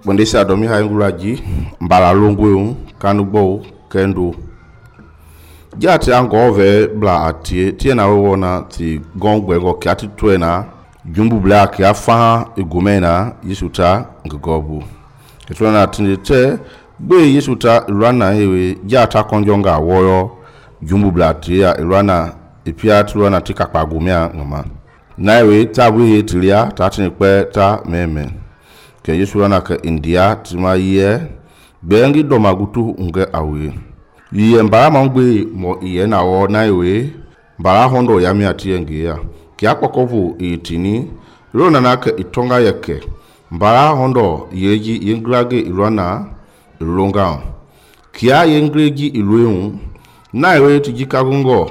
Bondesa domi haingulaji mbala longwe kanugbo kendo jati angove bla atie tiena wona ti gongwe go kyati twena jumbu bla kya fa igumena yisuta ngobu ketwana tinite be yisuta rana hewe jata konjonga woyo jumbu bla tia rana ipia tulwana tikakpagumia ngoma naiwe tabu tilia tatini pe ta meme ke yesura na ka India tima ye bengi domagutu nge awe ye mbara mangbe mo iye na wo na iwe mbara hondo ya mi atie nge ya ki akpokovu itini rona na ka itonga yeke mbara hondo yeji yengrage irwana ilonga kia yengreji ilweun na iwe tijikagungo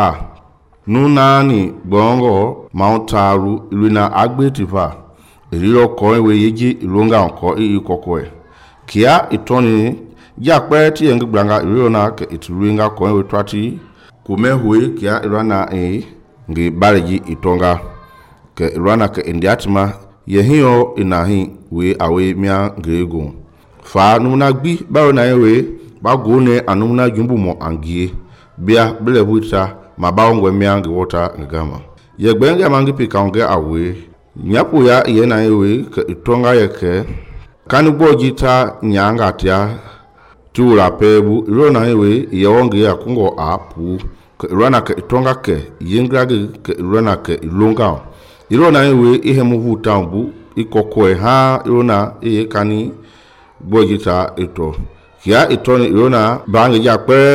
nunani bongo mautaru iluna agbetifa ìrírọ̀ kọ́ ìwé yéjì ìlóńgà ọ̀kọ́ ìkọ̀kọ̀ ẹ̀ kíá ìtọ́ni yà pẹ́ tí ẹ̀ ń gbàngà ìrírọ̀ náà kẹ ìtìlúwéńgà kọ́ ìwé tó àti kò mẹ́hùwé kíá ìrọ̀nà ẹ̀ ń bàrẹ̀ yí ìtọ́ngà kẹ ìrọ̀nà kẹ ìndí àtìmá yẹ̀hìnyọ̀ ìnàhìn wé àwé mìá gẹ̀ẹ́gùn fà numuna gbí báwo náà yẹ wé bá gòó ní ànumuna jùmbù mọ̀ àǹgíyé bíá bílẹ̀ bú ìta mà bá wọn gbẹ mìá gẹ̀wọ́ta gẹ̀gàmà yẹ̀gbẹ́ngẹ̀ máa ń gí pìkà ọ̀gẹ́ àwé nyapo ya yena ewe ke itonga yeke kanugbo jita nyanga tia tula pebu irona ewe yewonge ya kungo apu ke irona ke itonga ke yengrage ke irona ke ilonga irona ewe ihe muvuta mbu ikokwe ha irona eye kani gbojita ito kia itoni irona bange ya pe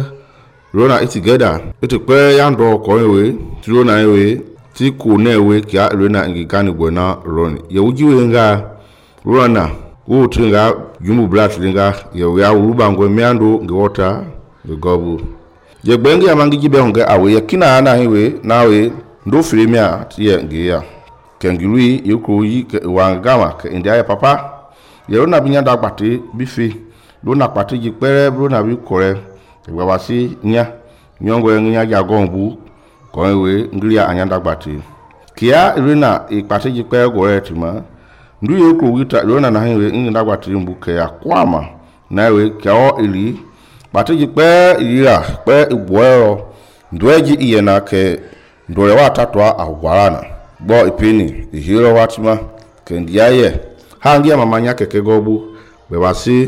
irona itigeda itipe yando ko ewe irona ewe ti ko newe kia rena ngikani bwana ron yewujiwe nga rona utinga jumu blat linga ya uruba ngwe miando ngwota ngobu je gbenge ya mangi jibe honge awe yakina ana hiwe nawe ndo filimia tiye ngiya kengirui yuko yi wangama ke india papa yerona binyanda gbate bifi lona pati jipere lona bi kore gbawasi nya nyongo nya jagombu konwe nglia anyanda gbati kia irina ipatiji pe gore tima ndu yoko wita irona na hinwe ngenda gbati mbuke ya kwama nawe kao ili patiji pe ira pe igwero ndweji iye na ke ndore wa tatwa agwarana bo ipini ihiro watima ke ndiaye hangia mamanya keke gobu bewasi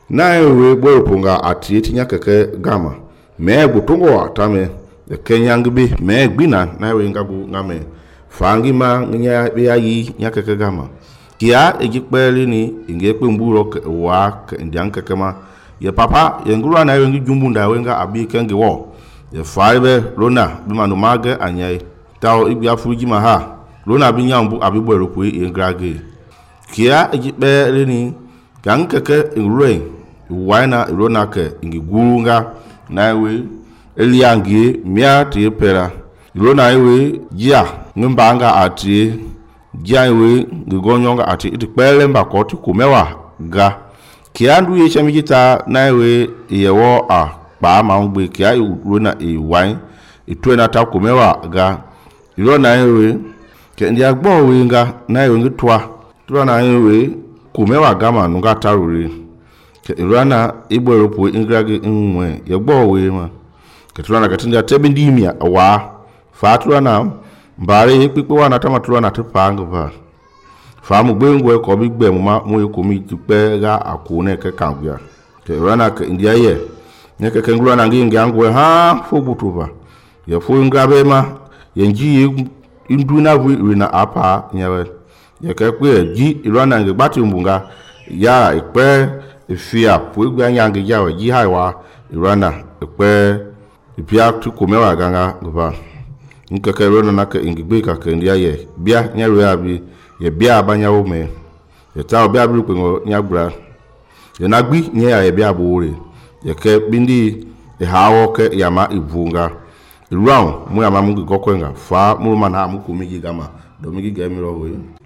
nawe boropunga atietinya keke gama me butungo atame kenyangbi me gbina na we ngabu ngame fangi ma nya ya yi nya keke gama kia ejipeli ni ingepe mburo wa ndian keke ma ye papa ye nguru na we ngijumbu nda we nga abi kenge wo ye faibe lona bi manu mage anyai tawo ibi afuji ma ha lona bi nyambu abi bwero ku ye ngrage kia ejipeli ni kan keke nguru waina lona ke ngiguru nga na we eliangi mia ti pera lona iwe jia ngmbanga ati jia iwe ngonyonga ati itipele mbakoti kumewa ga kiandu ye chamijita na iwe yewo pa maungbe kia lona iwai itwena ta kumewa ga lona iwe ke ndia gbo we nga na iwe ngitwa lona iwe kumewa ga manunga taruri ke lona igberopo ingrage nwe ye gbo we ma ketulana katinda tebindimia wa fatulana mbare pipo wana tamatulana tepanga ba famu gbengwe ko bigbe mu ekomi tipe ga akune ke kangya te rana ke india ye ne ke kengulana ngingi angwe ha fobutuba ye fu ngabe ma yenji induna wina apa nyawe ye ke kwe ji irana ngi bati mbunga ya ipe ifia puigwa nyangi yawe ji haiwa irana ipe ipia tu kumewa ganga ngba nkeke rona naka ingigbe ka ke ndia ye bia nyawe abi ye bia abanya wo me ye ta obi abi kwengo nyagbra ye nagbi nye ya ye bia bore ye ke bindi e hawo ke yama ivunga round mu yama mu gokwenga fa mu mana mu kumigi gama domigi gemiro we